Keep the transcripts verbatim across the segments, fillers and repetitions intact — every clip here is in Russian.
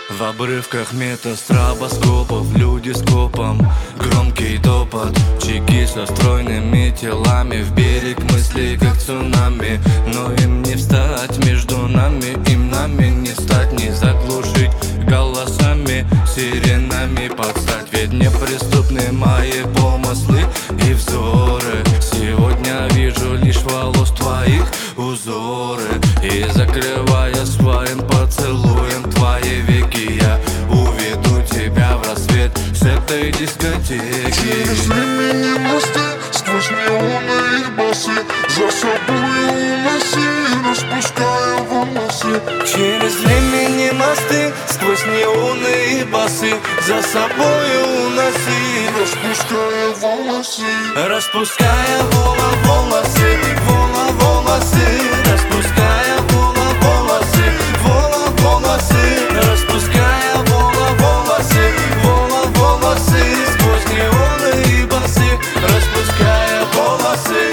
В обрывках метастробоскопов люди скопом, громкий топот, чеки со стройными телами. В берег мысли как цунами, но им не встать между нами. Им нами не стать, не заглушить голосами, сиренами подстать. Ведь неприступны мои помыслы и взоры. Сегодня вижу лишь волос твоих узоры, и закрывая своим поцелуем твои веки, я уведу тебя в рассвет с этой дискотеки. Через времени мосты, сквозь неоны и басы, за собой уноси, распуская волосы. Через времени мосты, сквозь неоны и басы, за собой уноси, распуская волосы. Распуская вола волосы, вола волосы, распуская вола волосы, вола волосы, распуская вола волосы, вола волосы, сквозь неоны и басы, распуская волосы.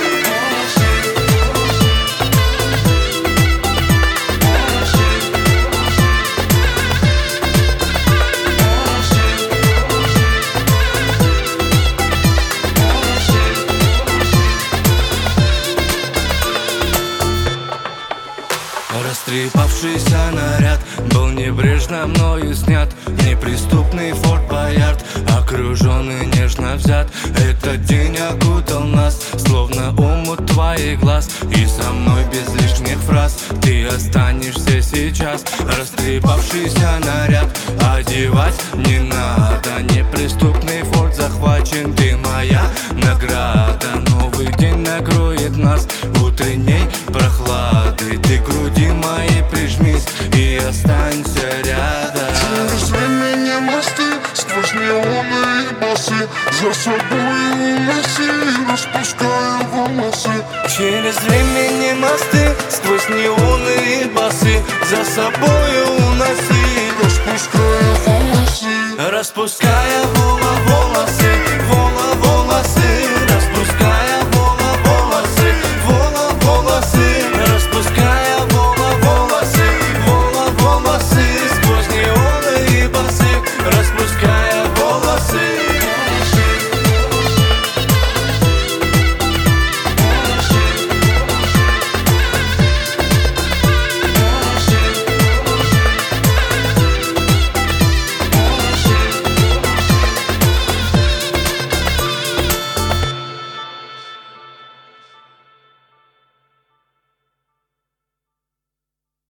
Растрепавшийся наряд был небрежно мною снят. Неприступный Форт Боярд, окруженный нежно взят. Этот день окутал нас, словно омут твоих глаз. И со мной без лишних фраз ты останешься сейчас. Растрепавшийся наряд одевать не надо. Неприступный форт захвачен, ты моя награда. Новый день накроет нас утренней прохладой. Ты к груди моей прижмись и останься рядом. Через времени мосты, сквозь неоны и басы, за собой уноси, распуская волосы. Через времени мосты, сквозь неоны и басы, за собой уноси, распуская волосы. Распуская волосы.